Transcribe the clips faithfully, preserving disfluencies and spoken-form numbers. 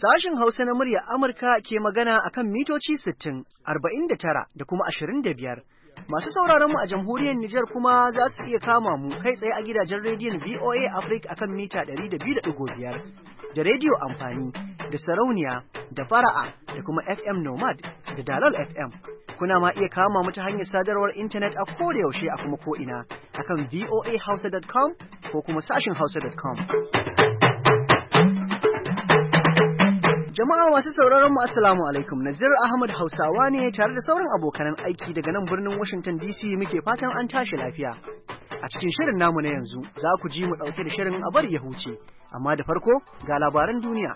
Sashen Hausa na murya Amurka ke magana akan mitoci sittin, arba'in da tara da kuma ashirin da biyar. Masu sauraron mu a jamhuriyar Nijar kuma za su iya kama mu kai tsaye a gidajen rediyon V O A Africa akan mita ɗari da biyu da ɗigo biyar, da rediyo amfani, da sarauniya, da fara'a, da kuma F M Nomad, da Dalol F M. Kuna ma iya kama mu ta hanyar sadarwar intanet a koda yaushe a kuma ko'ina akan V O A Hausa dot com ko kuma sashin Hausa dot com. Jama'a masu sauraron mu assalamu alaikum. Nazir Ahmad Hausawa ne tare da sauran abokanan aiki daga nan birnin Washington D C muke fatan an tashi lafiya. A cikin shirin namu na yanzu za ku ji mu ɗauke da shirin a bari ya huce, amma da farko ga labaran duniya.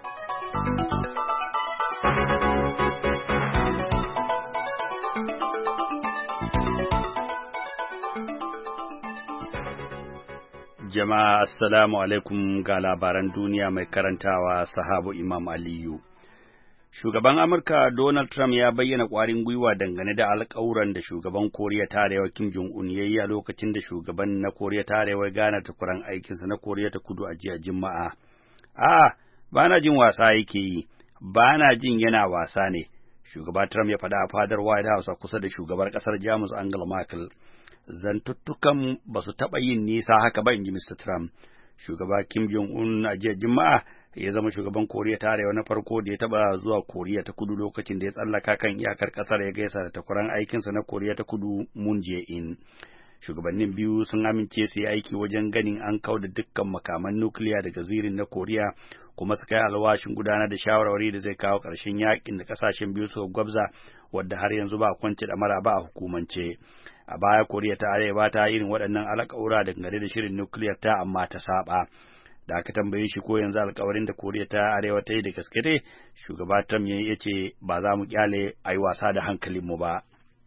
Jama'a assalamu alaikum ga labaran duniya mai karantawa Sahabu Imam Aliyu. Shugaban Amurka Donald Trump ya bayyana ƙwarin gwiwa dangane da alƙawuran da shugaban Koriya ta Arewa Kim Jong-un ya yi a lokacin da shugaban na Koriya ta Arewa gana takwaran aikinsa na Koriya ta Kudu a jiya Juma'a. A'a, ba na jin wasa yake yi, ba na jin yana wasa ne. Shugaba Trump ya faɗa a fadar White House a kusa da shugabar ƙasar Jamus Angela Merkel. Zantuttukan ba su taɓa yin nisa haka ba, in ji Mister Trump. Shugaba Kim Jong-un a jiya Juma'a ya zama shugaban Koriya ta Arewa na farko da ya taɓa zuwa Koriya ta Kudu lokacin da ya tsallaka kan iyakar ƙasar ya gaisa da takwaran aikinsa na Koriya ta Kudu Moon Jae-in. Shugabannin biyu sun amince su yi aiki wajen ganin an kauda dukkan makaman nukiliya daga zirin na Koriya, kuma su kai alwashin gudanar da shawarwari da zai kawo ƙarshen yakin da ƙasashen biyu suka gwabza, wadda har yanzu ba kwance da mara ba a hukumance. A baya Koriya ta Arewa ta irin waɗannan alƙawura dangane da shirin nukiliyar ta, amma ta saba. Da aka tambaye shi ko yanzu alƙawarin da Koriya ta Arewa ta yi da gaske dai, shugaba Trump ya ce ba za mu kyale a yi wasa da hankalinmu ba.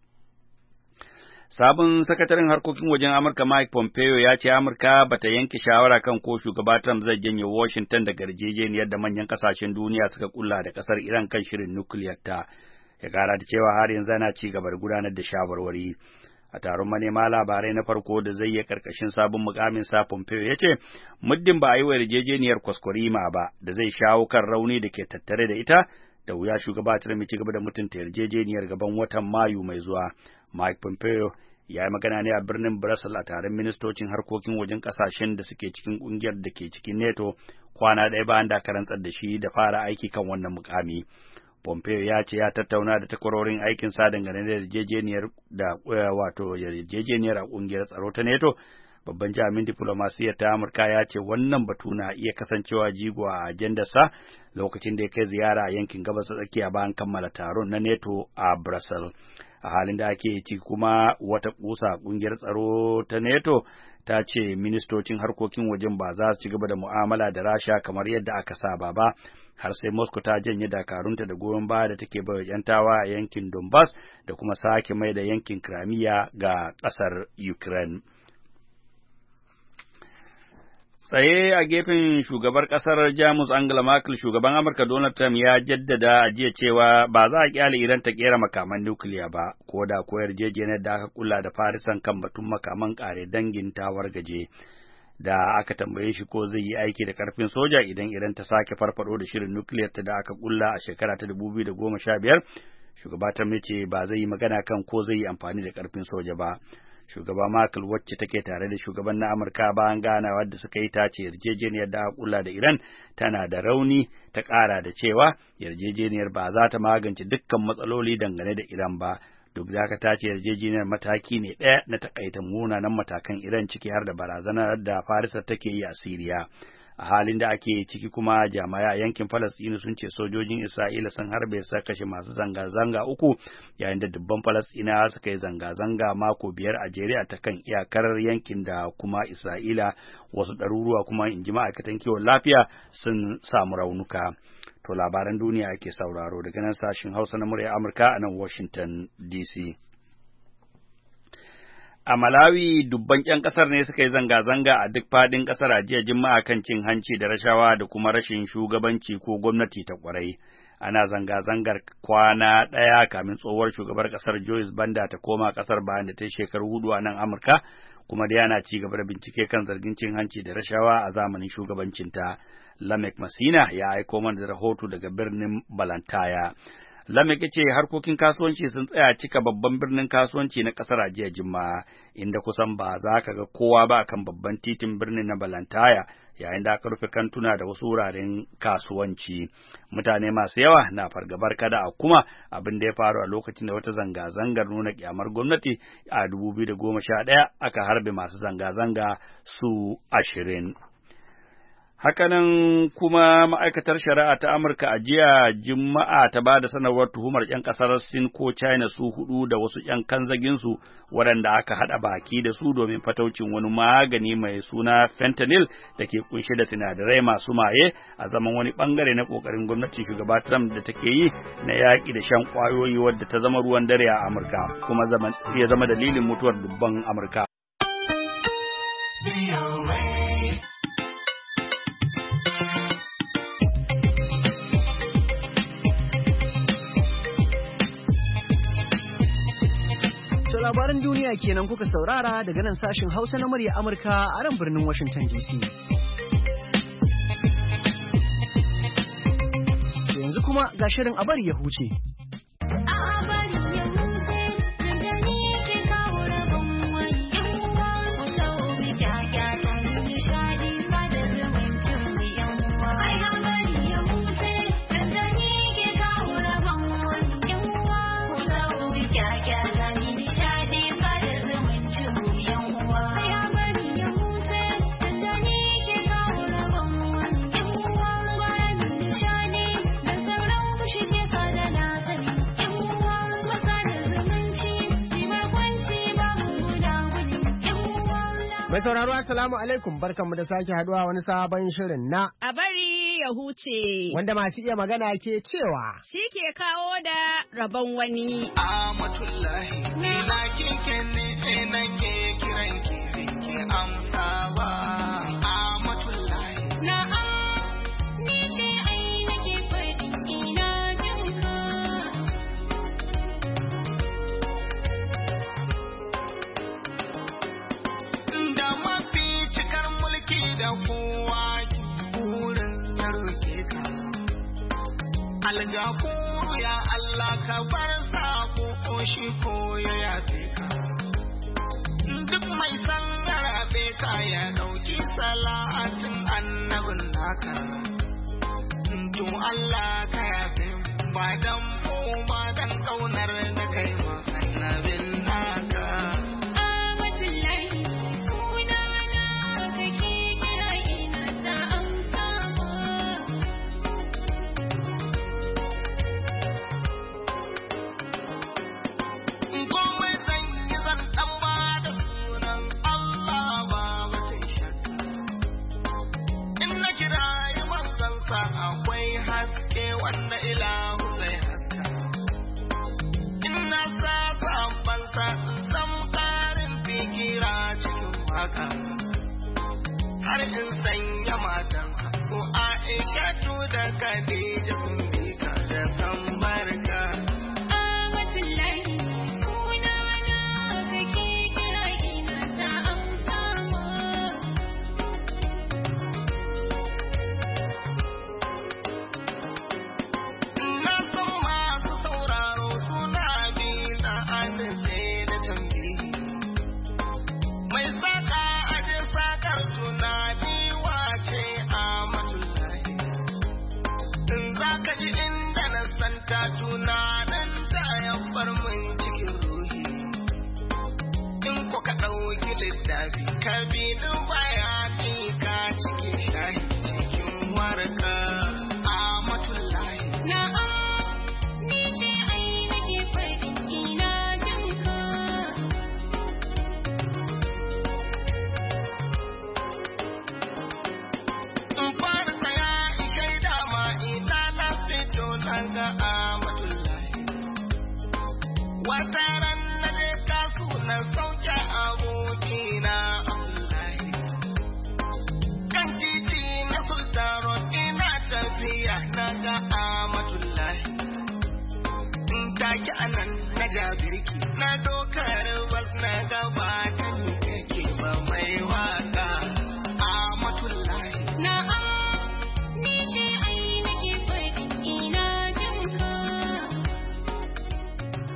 Sabon sakataren harkokin wajen Amurka Mike Pompeo ya ce Amurka bata yanke shawara kan ko shugaba Trump zai janye Washington daga yarjejeniyar da manyan kasashen duniya suka kulla da kasar Iran kan shirin nukiliyar ta. Ya kara da cewa har yanzu ana ci gaba da gudanar da shawarwari. A taron manema labarai na farko da zai yi karkashin sabon mukamin sa, Pompeo ya ce muddin ba a yi wa yarjejeniyar kwaskwarima ba da zai shawo kan rauni da ke tattare da ita, da wuya shugaba Trump ya ci gaba da mutunta yarjejeniyar gaban watan Mayu mai zuwa. Mike Pompeo ya yi magana ne a birnin Brussels a taron ministocin harkokin wajen kasashen da suke cikin kungiyar da ke cikin NATO kwana ɗaya bayan da aka rantsar da shi da fara aiki kan wannan mukami. Pompeo ya ce ya tattauna da takwarorin aikin sa dangane da yarjejeniyar da wato yarjejeniyar a kungiyar tsaro ta NATO. Babban jami'in diplomasiyyar ta Amurka ya ce wannan batu na iya kasancewa jigo a ajandarsa lokacin da ya kai ziyara a yankin gabas ta tsakiya bayan kammala taron na NATO a Brussels. A halin da ake ciki kuma wata kusa kungiyar tsaro ta NATO ta ce ministocin harkokin wajen ba za su ci gaba da mu'amala da Rasha kamar yadda aka saba ba, har sai Moscow ta janye dakarunta da goyon baya da take bai yantawa a yankin Donbass da kuma sake mai da yankin Crimea ga ƙasar Ukraine. Tsaye a gefen shugabar ƙasar Jamus Angela Merkel, shugaban Amurka Donald Trump ya jaddada a jiya cewa ba za a kyale Iran ta kera makaman nukiliya ba, ko da ko yarjejeniyar da aka kula da Farisan kan batun makaman ƙare dangin ta wargaje. Da aka tambaye shi ko zai yi aiki da ƙarfin soja idan Iran ta sake farfado da shirin nukiliyar ta da aka kulla a shekara ta dubu biyu da goma sha biyar, shugaba Trump ya ce ba zai yi magana kan ko zai yi amfani da ƙarfin soja ba. Shugaba Merkel, wacce take tare da shugaban na Amurka bayan ganawa da suka yi, ta ce yarjejeniyar da aka kulla da Iran tana da rauni, ta ƙara da cewa yarjejeniyar ba za ta magance dukkan matsaloli dangane da Iran ba. Duk da haka ta ce yarjejeniyar mataki ne ɗaya na takaita munanan matakan Iran, ciki har da barazanar da Farisa take yi a Siriya. A halin da ake ciki kuma jami'ai a yankin Falastinu sun ce sojojin Isra'ila sun harbe su kashe masu zanga-zanga uku, yayin da dubban Falastinawa suka yi zanga-zanga mako biyar a jere ta kan iyakar yankin da kuma Isra'ila. Wasu ɗaruruwa kuma, in ji ma'aikatan kiwon lafiya, sun samu raunuka. To labaran duniya ake sauraro daga nan sashin Hausa na murya Amurka a nan Washington D C. A Malawi, dubban ƴan ƙasar ne suka yi zanga-zanga a duk faɗin ƙasar a jiya Juma'a kan cin hanci da rashawa da kuma rashin shugabanci ko gwamnati ta ƙwarai. Ana zanga-zangar kwana ɗaya kamin tsohuwar shugabar ƙasar Joyce Banda ta koma ƙasar bayan da ta yi shekaru hudu a nan Amurka, kuma da yana ci gaba da bincike kan zargin cin hanci da rashawa a zamanin shugabancinta. Lamek Masina ya aiko mana da rahoto daga birnin Balantaya. Lamek ya ce harkokin kasuwanci sun tsaya cika babban birnin kasuwanci na ƙasar a jiya Juma'a, inda kusan ba za ka ga kowa ba kan babban titin birnin na Balantaya, yayin da aka rufe kantuna da wasu wuraren kasuwanci. Mutane masu yawa na fargabar kada a kuma abin da ya faru a lokacin da wata zanga-zangar nuna kyamar gwamnati a dubu biyu da goma sha ɗaya aka harbe masu zanga-zanga su ashirin. Hakanan kuma ma'aikatar shari'a ta Amurka a jiya Juma'a ta ba da sanarwar tuhumar ‘yan ƙasar Sin ko China su hudu da wasu ‘yan kanzaginsu waɗanda aka haɗa baki da su domin fataucin wani magani mai suna fentanyl da ke kunshe da sinadarai masu maye a zaman wani ɓangare na ƙoƙarin gwamnatin shugaba Trump da take yi na yaƙi da shan ƙwayoyi wadda ta zama ruwan dare a Amurka kuma ya zama dalilin mutuwar dubban Amurka. Labaran duniya kenan kuka saurara daga nan sashin Hausa na murya Amurka a nan birnin Washington D C. Yanzu kuma ga shirin a bari ya huce. Mai sauraro assalamu alaikum, barkanmu da sake haduwa wani sabon shirin na a bari ya huce, wanda masu iya magana ke cewa shi ke kawo da rabon wani. Amatullahi ni na kike ne nake kiran ki ki amsa ba. Amatullahi na'am ni ce ai nake faɗin ina jinka. Da mafi cikar mulki da kowa burin ya roke ka. Algafuru ya Allah ka bar sako ko shi ko ya yafe ka. Duk mai san rabe ka ya dauki salatin annabin naka. To Allah ka yafe ba dan mu ba dan kaunar da kai ma annabin naka. Akwai haske wanda ilahu zai haska. Ina sa sabansa zan ƙarin fikira cikin waka. Har in sanya matansa su Aisha da Khadija sun bi ka da san barka. Ka bi bayani ka cikin shahi cikin warka. Amatullahi na'am ni ce ai nake faɗin ina jinka. In fara tsaya in shaida ma ina na fito daga Amatullahi. Wata ran na je kasu na sauke abokina na ga Amatullahi. Take anan na jabirki na dokar bas na gaba ta ni kake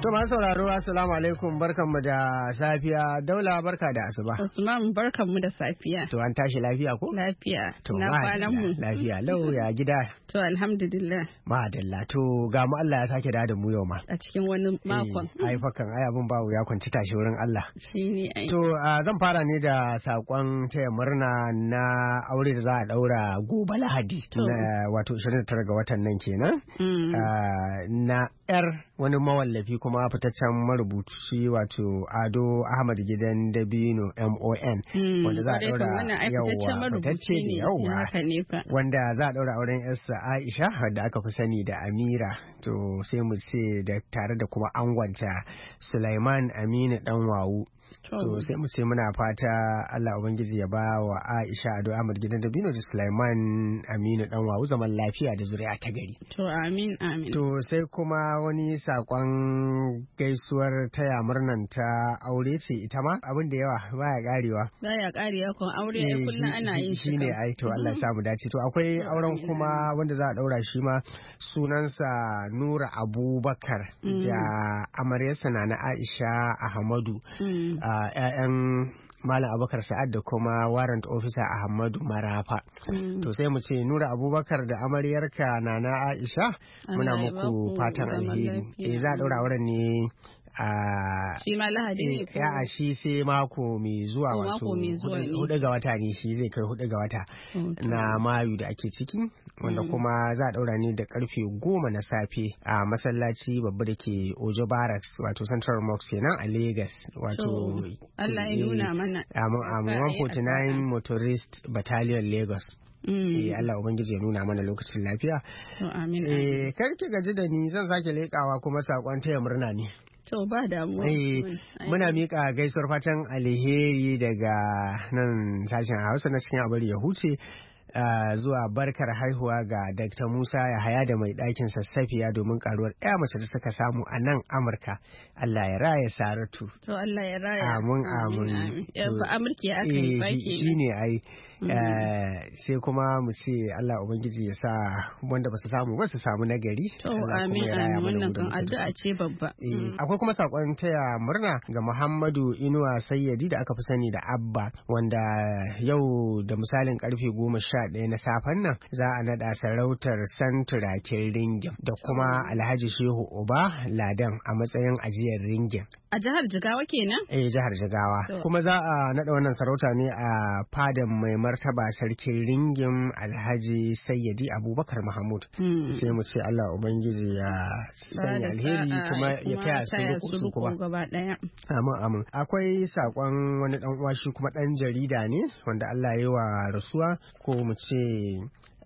To masu sauraro assalamu alaikum barkanmu da safiya Daula barka da asuba. Usman barkanmu da safiya. To an tashi lafiya ko? Lafiya. To na kwanan mu. Lafiya lau ya gida. To alhamdulillah. Madalla to ga mu Allah ya sake da da mu yau ma. A cikin wani makon. Eh, ai fakan ai abun bawo ya kwanci tashi wurin Allah. Shine ai. To uh, zan fara ne da sakon taya murna na aure da za a daura gobe Lahadi na wato ishirin da tara ga watan nan kenan. Mm. Uh, na yar wani mawallafi kuma fitaccen marubuci wato Ado Ahmad Gidan Dabino M O N Mm. wanda za a Kwarai kan daura wannan ai yawa fitaccen marubuci ne. yawa Haka ne fa. wanda za a daura auren yarsa Aisha wadda aka fi sani da Amira to sai mu ce da tare da kuma angonta Sulaiman Aminu Danwawu. To sai mu ce muna fata Allah Ubangiji ya ba wa Aisha Ado Ahmad Gidan Dabino da Sulaiman Aminu Danwawu zaman lafiya da zuri'a ta gari. To amin amin. To sai kuma wani sakon gaisuwar taya murnan ta aure ce ita ma abin da yawa baya karewa. Baya karewa kun aure ai Eh, kullum shi- ana yin shi. shi ne kam. ai to Allah ya samu dace to akwai auren kuma wanda za a daura shi ma sunansa Nura Abubakar da amaryarsa na na Aisha Ahmadu Mm. a ƴaƴan Malam Abubakar Sa'ad da kuma warrant officer Ahmadu Marafa. Mm. To sai mu ce Nura Abubakar da amaryarka na na Aisha muna Allah ya muku baku fatan zaman alheri. lafiya. Eh za a daura auren ne a Shi ma Lahadi ne ko? ya shi sai mako mai zuwa Oh, wato mako mai zuwa hudu- ne. hudu ga wata ne shi zai kai hudu ga wata Oh, to. na mayu da ake ciki wanda Mm. kuma za a daura ne da karfe goma na safe a masallaci babba da ke Ojo Barracks wato Central Mosque kenan a Lagos wato To, Allah ya nuna mana. amin Sa amin a yi one forty-nine Motorist Battalion Lagos. Mm. Eh, Allah Ubangiji ya nuna mana lokacin lafiya. To amin. amin. Eh, kar ki gaji da ni zan sake leƙawa kuma sakon taya murna ne. To ba damuwa. Eh, Ai, muna miƙa gaisuwar fatan alheri daga nan sashen Hausa na cikin abar ya huce uh, zuwa barkar haihuwa ga Dakta Musa Yahaya da mai ɗakin sassafiya domin karuwar ɗaya mace da suka samu a nan Amurka. Allah ya raya Saratu. To Allah ya raya. Amin amin. Ya To, fa Amurki ya aka yi eh, ba shi- shi kenan. ne ai eh, sai kuma mu ce Allah Ubangiji ya sa wanda ba su samu ba su samu nagari. To Allah kuma amin ya raya amin mana wannan mu da kan muka duka. addu'a ce babba. Eh, Mm. akwai kuma sakon taya murna ga Muhammadu Inuwa Sayyadi da aka fi sani da Abba wanda yau da misalin karfe goma sha ɗaya na safen nan za a naɗa sarautar santurakin ringin da kuma Alhaji Shehu Uba Ladan a matsayin ajiyar ringin. A jihar Jigawa kenan? Eh jihar Jigawa. To. Kuma za a naɗa wannan sarauta ne a fadan mai martaba sarkin ringin Alhaji Sayyadi Abubakar Mahmud. Mm. Sai mu ce Allah Ubangiji ya Ba sanya da alheri sa'a, kuma ya taya su taya riko su su kuma. riko gaba ɗaya. Amin amin. Akwai sakon wani dan uwa shi kuma dan jarida ne wanda Allah ya yi wa rasuwa ko mu ce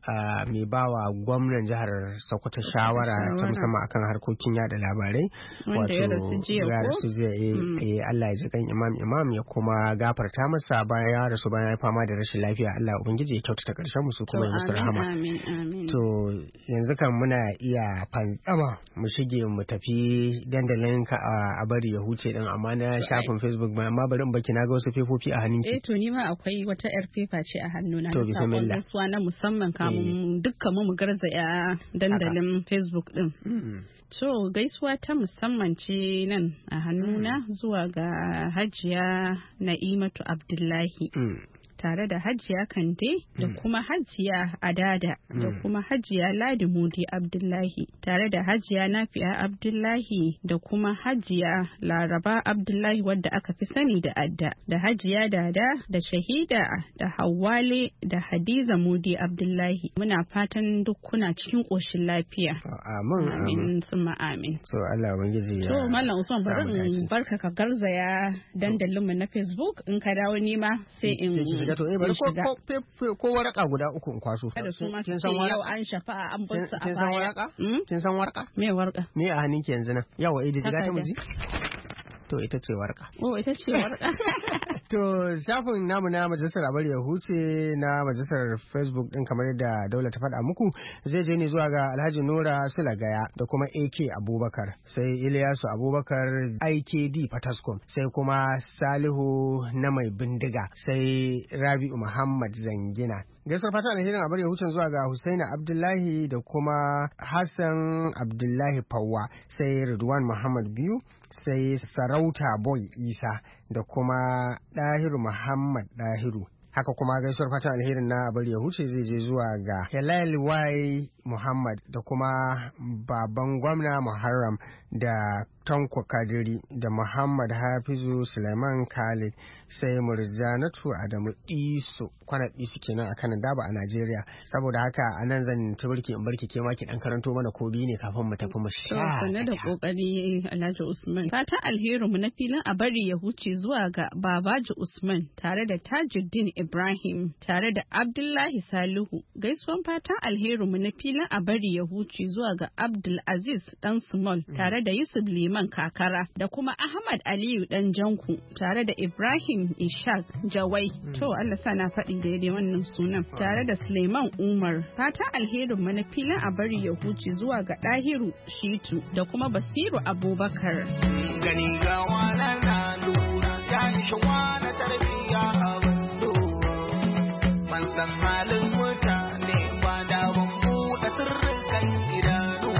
a mai bawa gwamnan jihar Sokoto shawara ta Shawara. musamman akan harkokin yada labarai Wanda ya rasu jiya ya ko? rasu jiya eh, Mm. eh, Allah ya ji kan imam imam ya kuma gafarta masa bayan ya rasu bayan ya fama da rashin lafiya Allah ubangiji ya kyautata karshen musu To kuma ya musu amin rahama. amin amin. To yanzu kan muna iya fantsama mu shige mu tafi dandalin ka a a bari ya huce din amma na To, shafin Facebook ba amma bari in baki na ga wasu fefofi a Eh hannunki. to ni ma akwai wata yar fefa ce a hannuna To, na sakon bismillah. gaisuwa na musamman kamun dukkan mu mu garzaya dandalin Facebook din. Mm. To gaisuwa ta musamman ce nan a hannuna zuwa ga Hajiya Na'imatu Abdullahi. Mm. Tare da Hajiya Kande da kuma Hajiya Adada da Mm. kuma Hajiya Ladi Mudi Abdullahi tare da Hajiya Nafi'a Abdullahi da kuma Hajiya Laraba Abdullahi wadda aka fi sani da Adda da Hajiya Dada da Shahida da Hawwale da Hadiza Mudi Abdullahi muna fatan duk kuna cikin ƙoshin lafiya. Amin amin. Amin summa amin. So Allah ubangiji ya. To Mallam Usman samu bari in dace. barka ka garzaya dandalinmu na Facebook in ka dawo nima sai in Sai ki shiga to eh bari in ko shiga. ko fe- ko waraka guda uku in kwaso. Kada su ma su Kin ce san yau waraka? an shafa an bar Kin su a kin san baya. waraka? Hmm? Kin san waraka? Me warka? Me a hannunki yanzu nan? Yawa eh diga ta Takarda. miji. To ita ce warka. Oh ita ce warka. To shafin namu na majalisar abar ya huce na majalisar Facebook din kamar yadda Daula ta faɗa muku zai je ne zuwa ga Alhaji Nura Sulagaya da kuma A K Abubakar sai Ilyasu Abubakar I K D Fataskum sai kuma Salihu na mai bindiga sai Rabi'u Muhammad Zangina Gaisuwar fata alherin a bari ya hucin zuwa ga Husaina Abdullahi da kuma Hassan Abdullahi Fawwa, sai Ridwan Muhammad Biyu, sai Sarauta Boy Isa da kuma Dahiru Muhammad Dahiru. Haka kuma gaisuwar fatan alherin na bari ya huce zai je zuwa ga Helal Y Muhammad da kuma baban gwamna Muharram da Tanko Kadiri da Muhammad Hafizu Suleiman Khalid, sai Murjanatu Adamu Isu kwana Isu kenan a kanan daba a Najeriya. Saboda haka a nan zan tabarki in barki ke maki dan karanto mana ko biyu ne kafin mu tafi mu sha. Sanne da kokari Alhaji Usman. Fatan alherin mu na filin a bari ya huce zuwa ga Babaji Usman tare da Tajuddin Ibrahim tare da Abdullahi Salihu. Gaisuwan fatan alherin mu na filin a bari ya huce zuwa ga Abdul Aziz Dan Small tare da Yusuf Liman Kakara da kuma Ahmad Aliyu Dan Janku tare da Ibrahim Ishaq Jawai. To Allah sa na faɗi daidai wannan sunan. Tare da Suleiman Umar. Fata alherin mu na filin a bari ya huce zuwa ga Dahiru Shitu da kuma Basiru Abubakar. Gani ga wani na lura ya yi shawa na tarbiya a wando. Ban san halin mutane ba da ban buɗe sirrin kan idanu.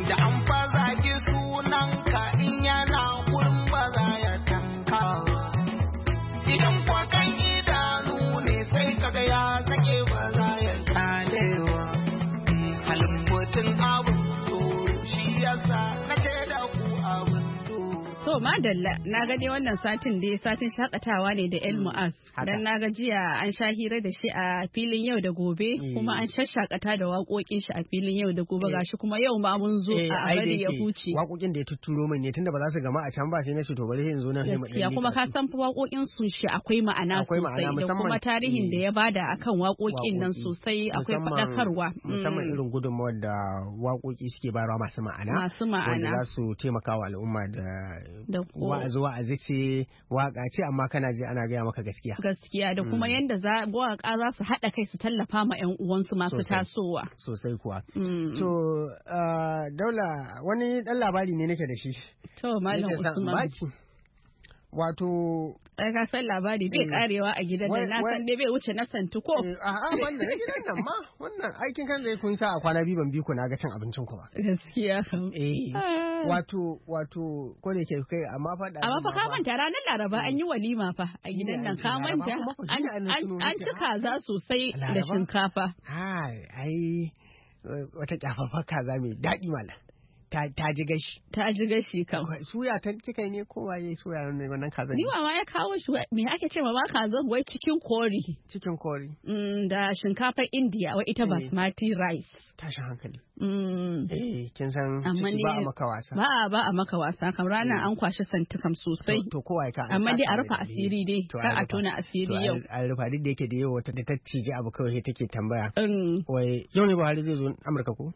da an fazagi sunanka in yana gurin ba za ya tanka ba. Idan kwa kan idanu ne sai kaga ya sake ba za ya kalewa. Halin mutum abin tsoro shi yasa na ce da ku abin To madalla na ga dai wannan satin dai satin shakatawa ne da El Mu'az. Dan na ga jiya an sha hira da shi a filin yau da gobe kuma an shashakata da waƙoƙin shi a filin yau da gobe gashi kuma yau ma mun zo a bari ya huce. Waƙoƙin da ya tutturo min ne tunda ba za su gama a can ba sai na ce to bari in zo nan sai mu Ya kuma ka san waƙoƙin su shi akwai ma'ana sosai da kuma tarihin da ya bada akan waƙoƙin nan sosai akwai faɗakarwa. Musamman irin gudunmawar da waƙoƙi suke bayarwa masu ma'ana. Masu ma'ana. Wanda za su taimaka wa al'umma da da wa'azi wa'azi ce waka ce amma kana ji ana gaya maka gaskiya gaskiya da kuma yanda za waka za su haɗa kai su tallafa ma yan uwansu masu tasowa sosai kuwa to Daula wani dan labari ne nake da shi to Malam Usman wato ai ka san labari bai karewa a gidan da na san dai bai wuce na santu ko a'a wanda na gidan nan ma wannan aikin kan zai kun sa a kwana biyu ban bi ku na ga cin abincin ku ba gaskiya eh wato wato ko da yake kai amma fa amma fa ka manta ranar Laraba an yi walima fa a gidan nan ka manta an ci kaza sosai da shinkafa ai ai wata kyafafa kaza mai daɗi malam ta ji gashi. Ta ji gashi kam. Suya ta kika ne ko waye suya ne wannan kaza. Ni mama ya kawo shi me ake ce ma kaza wai cikin kori. Cikin kori. Mm, da shinkafar India wai ita basmati rice. Tashin hankali. Mm. Eh kin san ciki ba a maka wasa. Ba a ba a maka wasa kam ranar an kwashi santi kam sosai. To kowa ka. Amma dai a rufa asiri dai kar a tona asiri yau. A rufa duk da yake da yau wata da ta cije abu kawai take tambaya. Wai yau ne Buhari zai zo Amurka ko?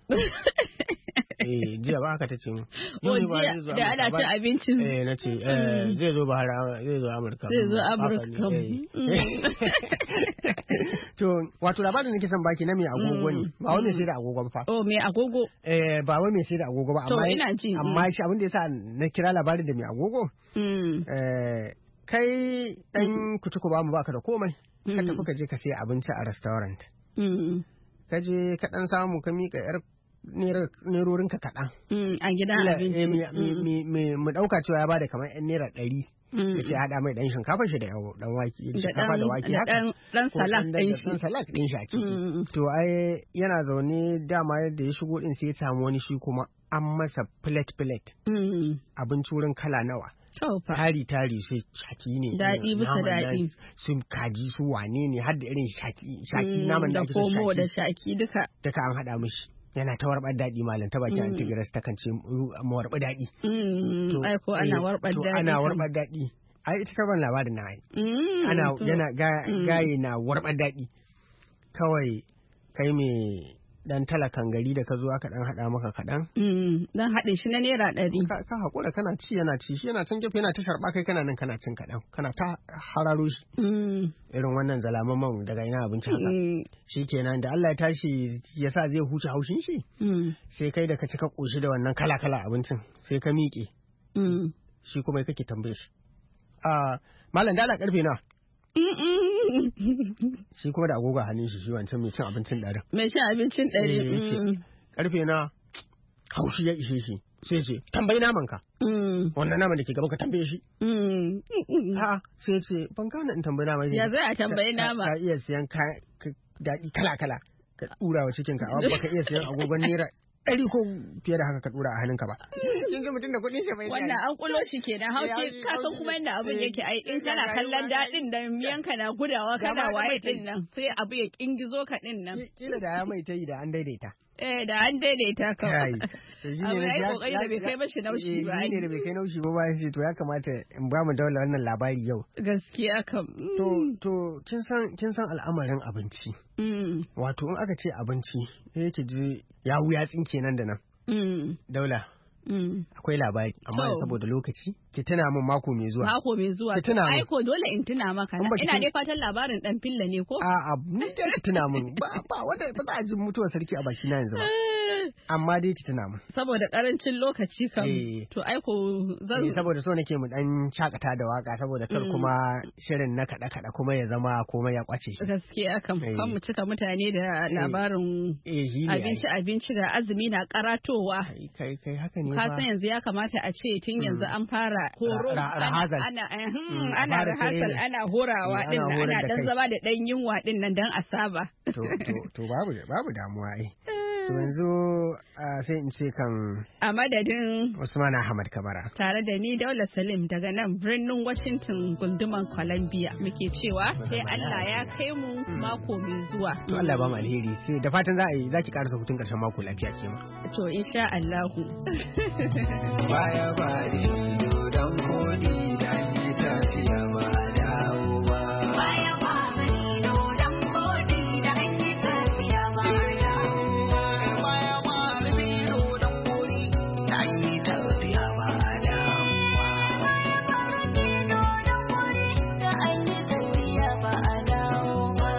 Eh jiya ba haka ta ce mu. O jiya da ana cin abincin. Eh na ce zai zo Buhari zai zo Amurka. Zai zo Amurka. To wato labarin da nake son baki na mai agogo ne ba wai mai sai da agogon fa. Oh mai agogo. Eh ba wai mai sai da agogo ba amma ina ji. Amma shi abin da yasa na kira labarin da mai agogo. Eh kai dan kuci ku ba mu baka da komai. Ka tafi ka je ka sai abinci a restaurant. Ka je ka dan samu ka mika yar nerorin ka kaɗan. A gidan abinci. Mu ɗauka cewa ya bada kamar yan naira ɗari. Ya ce haɗa mai ɗan shinkafa shi da ɗan wake. Shinkafa da wake haka. Ɗan salak ɗin shi. Ɗan salak ɗin shi a ciki. To ai yana zaune dama da ya shigo ɗin sai ya samu wani shi kuma an masa plate plate. Abinci wurin kala nawa. Tari tari sai shaki ne. Daɗi bisa daɗi. Sun kaji su wane ne har da irin shaki. Shaki naman da ake so shaki. Da komo da shaki duka. Duka an haɗa mishi. Yana ta warɓar daɗi malam ta baki antigiras ta kan ce warɓar daɗi. Ai ko ana warɓar daɗi. Ana warɓar daɗi. Ai ita ta ban labarin na ai. Ana yana gaye na warɓar daɗi. Kawai kai me dan talakan gari da ka zo aka dan hada maka kaɗan. Dan haɗe shi na naira ɗari. Ka haƙura kana ci yana ci shi yana can gefe yana ta sharɓa kai kana nan kana cin kaɗan kana ta hararo shi. Irin wannan zalaman man daga ina abinci haka. Shi kenan da Allah ya tashi ya sa zai huce haushin shi. Sai kai da ka ci ka ƙoshi da wannan kala-kala abincin sai ka miƙe. Shi kuma kake tambaye shi. Malam dala karfe nawa? Shi kuma da agogo hannun shi shi wancan mai cin abincin ɗarin. Mai cin abincin ɗari. Karfe na haushi ya ishe shi sai ce tambayi naman ka. Wannan naman da ke gaba ka tambaye shi. Ha sai ce ban gane in tambayi naman. Ya zai a tambayi nama. Ka iya siyan daɗi kala-kala ka ɗura wa cikin ka amma ba ka iya siyan agogon naira ɗari ko fiye da haka ka ɗura a hannunka ba. Kin ga mutum da kuɗin shi bai. Wannan an kulo shi kenan haushi ka san kuma yadda abin yake ai in kana kallon daɗin da miyanka na gudawa kana waye din nan sai abu ya kingizo ka din nan. Kila da ya mai ta yi da an daidaita. Eh da an daidaita kawai. Abu ya yi kokari da bai kai mashi naushi ba. Shi ne da bai kai naushi ba bayan shi to ya kamata in ba mu daula wannan labari yau. Gaskiya kam. To to kin san kin san al'amarin abinci. Wato in aka ce abinci sai ki ji ya wuya tsinke nan da nan. Daula akwai labari amma saboda lokaci ki tuna min mako mai zuwa mako mai zuwa ki tuna min aiko dole in tuna maka ina dai fatan labarin dan filla ne ko a a ni dai ki tuna min ba ba wanda ba za a ji mutuwar sarki a baki na yanzu ba amma dai ki tuna min saboda karancin lokaci kam to aiko zan saboda so nake mu dan shakata da waka saboda kar kuma shirin na kada kada kuma ya zama komai ya kwace shi gaskiya kam kan mu cika mutane da labarin abinci abinci da azumi na karatowa kai kai haka ne ba ka san yanzu ya kamata a ce tun yanzu an fara horo ana ana rahasal ana horawa din ana dan zama da dan yunwa din nan dan asaba to to babu babu damuwa ai to yanzu sai in ce kan a madadin Usman Ahmad Kabara tare da ni Daula Salim daga nan birnin Washington gunduman Columbia muke cewa sai Allah ya kai mu mako mai zuwa to Allah ya ba mu alheri sai da fatan za a yi zaki karasa hutun karshen mako lafiya ke ma to insha Allah baya bari dan kodi da ni tafiya ba dawo ba baya bari dan kodi da ni tafiya ba baya bari dan kodi da ni tafiya ba dawo baya bari dan kodi da ni tafiya ba dawo ba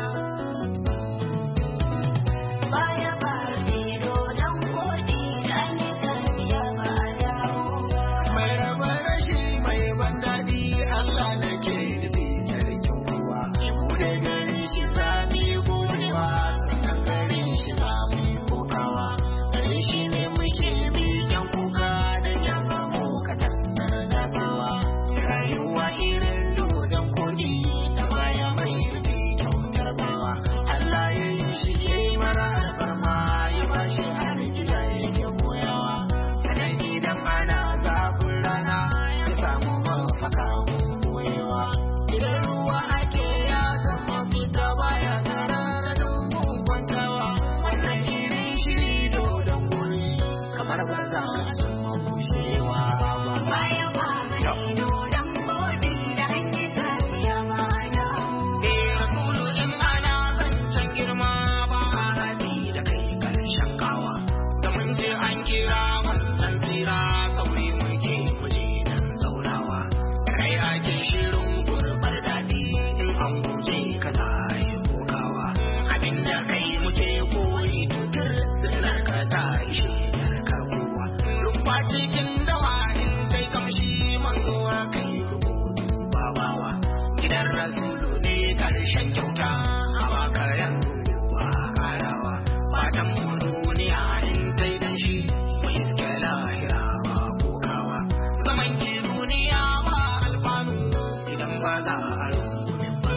baya bari dan kodi da ni tafiya ba dawo mai rabar rashi mai ban daɗi Allah nake da bitar kowa mu da gari shi zabi gorewa sannan gari shi zabi kokawa gari shi ne muke biyan kuka da yanzu mu katangar dafawa rayuwa irin dodon kogi da baya mai rubi kyautar bawa Allah ya yi shi ke mara alfarma ya ba shi har gida yake koyawa sanan idan ana zafin rana ya samu mafaka koyewa idan ruwa ake ya zama fita baya tare da dogon kwantawa wannan irin shiri dodon guri kamar ba za a zama kushewa ba baya ba dodon guri da ake tafiya ba da eh rasulu in ana zancen girma ba a hadi da kai karshen kawa da mun je an kira wannan tsira sauri muke kuje dan zaurawa kai ake shirin gurbar daɗi in an guje ka za a yi kokawa abinda kai muke koyi tutur sinar ka ta ishe yarkar kowa rumfa cikin dawa in kai kamshi manzuwa kai rubutu babawa gidan rasulu ne karshen kyauta a baka yanzu ba karawa fatan mu duniya in tai dan shi mu iske lahira ba kokawa zaman ki duniya ba alfanu idan ba za a rubunin ba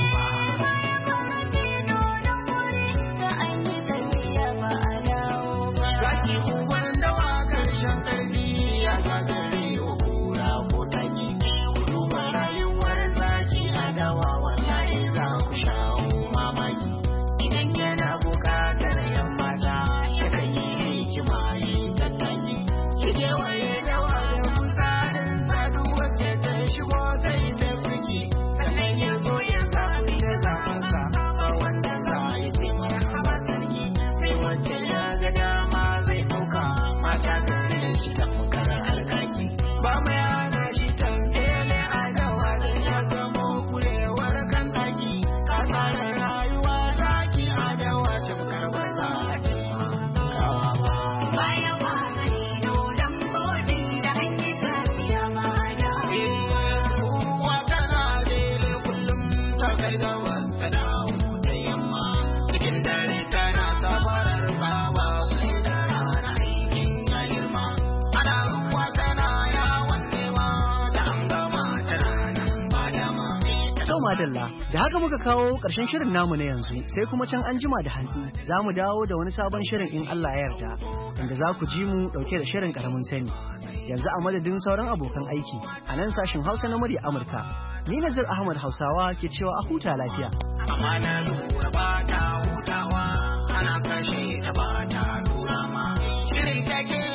Zaki uban dawa karshen karfi ya gagare wa kura ko taki duba rayuwar zaki a dawa wallahi za ku shawo mamaki idan yana bukatar yan mata ya kan yi hikima yin tattaki ya je waye dawa da kusarin sadu wacce ta shigo sai ta firki sannan ya zo ya zaɓi da zamansa ba wanda za ya ce marhaba sarki sai wacce ya ga dama zai ɗauka mata gare shi tamkar alkaki ba mai hana shi tambele a dawa da ya zama kurewar kan ɗaki ka tsara rayuwa zaki a dawa tamkar ba za a ce kawa ba baya ba gani dodon godi da ake tafiya ba da ruwa tana dele kullum ta kai da wasta dawo da yamma cikin dare tana safarar tsawa sai da rana aikin ya girma ana ruwa tana yawon nema da an gama tana nan ba dama To madalla, da haka muka kawo ƙarshen shirin namu na yanzu sai kuma can an jima da hantsi za mu dawo da wani sabon shirin in Allah ya yarda inda za ku ji mu ɗauke da shirin ƙaramin sani. Yanzu a madadin sauran abokan aiki a nan sashin Hausa na murya Amurka. Ni Nazir Ahmad Hausawa ke cewa a huta lafiya. amana lura ba ta hutawa ana kashe ta ba ta lura ma shirin take